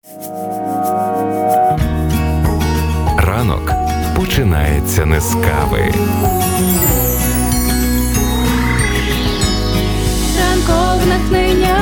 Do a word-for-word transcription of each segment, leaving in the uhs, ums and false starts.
Ранок починається не з кави. Ранкове натхнення.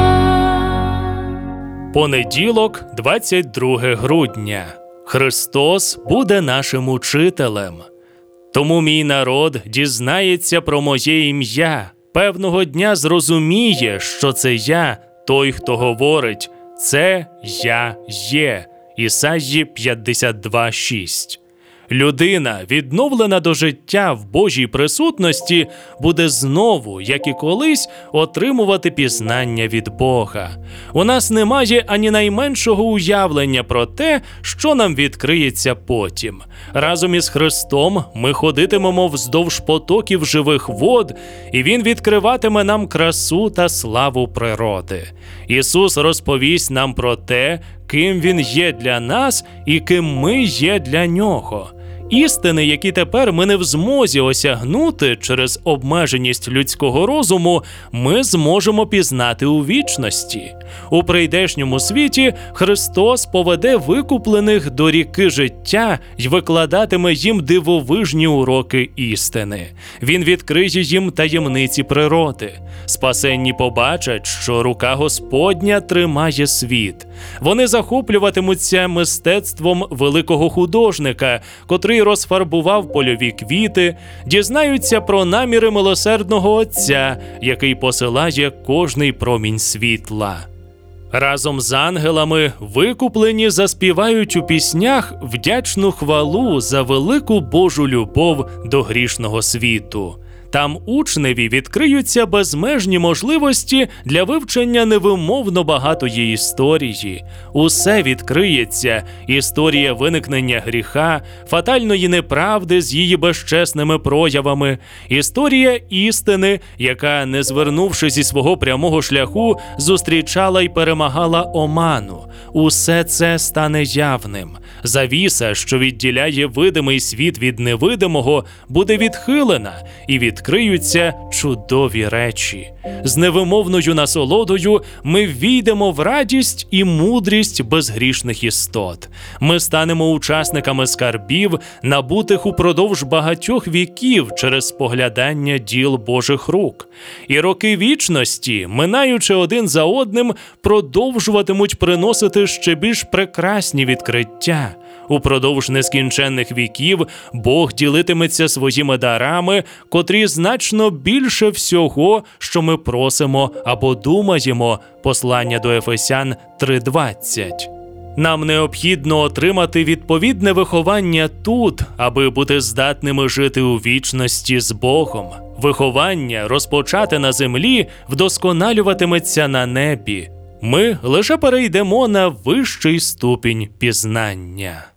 Понеділок, двадцять друге грудня. Христос буде нашим учителем. Тому мій народ дізнається про моє ім'я. Певного дня зрозуміє, що це я, той, хто говорить. Це я є. Ісаї п'ятдесят два шість. Людина, відновлена до життя в Божій присутності, буде знову, як і колись, отримувати пізнання від Бога. У нас немає ані найменшого уявлення про те, що нам відкриється потім. Разом із Христом ми ходитимемо вздовж потоків живих вод, і Він відкриватиме нам красу та славу природи. Ісус розповість нам про те, ким Він є для нас і ким ми є для Нього. Істини, які тепер ми не в змозі осягнути через обмеженість людського розуму, ми зможемо пізнати у вічності. У прийдешньому світі Христос поведе викуплених до ріки життя й викладатиме їм дивовижні уроки істини. Він відкриє їм таємниці природи. Спасенні побачать, що рука Господня тримає світ. Вони захоплюватимуться мистецтвом великого художника, котрий розфарбував польові квіти, дізнаються про наміри милосердного Отця, який посилає кожний промінь світла. Разом з ангелами викуплені заспівають у піснях вдячну хвалу за велику Божу любов до грішного світу. Там учневі відкриються безмежні можливості для вивчення невимовно багатої історії. Усе відкриється – історія виникнення гріха, фатальної неправди з її безчесними проявами, історія істини, яка, не звернувши зі свого прямого шляху, зустрічала й перемагала оману. Усе це стане явним. Завіса, що відділяє видимий світ від невидимого, буде відхилена, і відкриються чудові речі. З невимовною насолодою ми ввійдемо в радість і мудрість безгрішних істот. Ми станемо учасниками скарбів, набутих упродовж багатьох віків через споглядання діл Божих рук. І роки вічності, минаючи один за одним, продовжуватимуть приносити ще більш прекрасні відкриття. Упродовж нескінченних віків Бог ділитиметься своїми дарами, котрі значно більше всього, що ми просимо або думаємо. Послання до Ефесян три двадцять. Нам необхідно отримати відповідне виховання тут, аби бути здатними жити у вічності з Богом. Виховання, розпочате на землі, вдосконалюватиметься на небі. Ми лише перейдемо на вищий ступінь пізнання.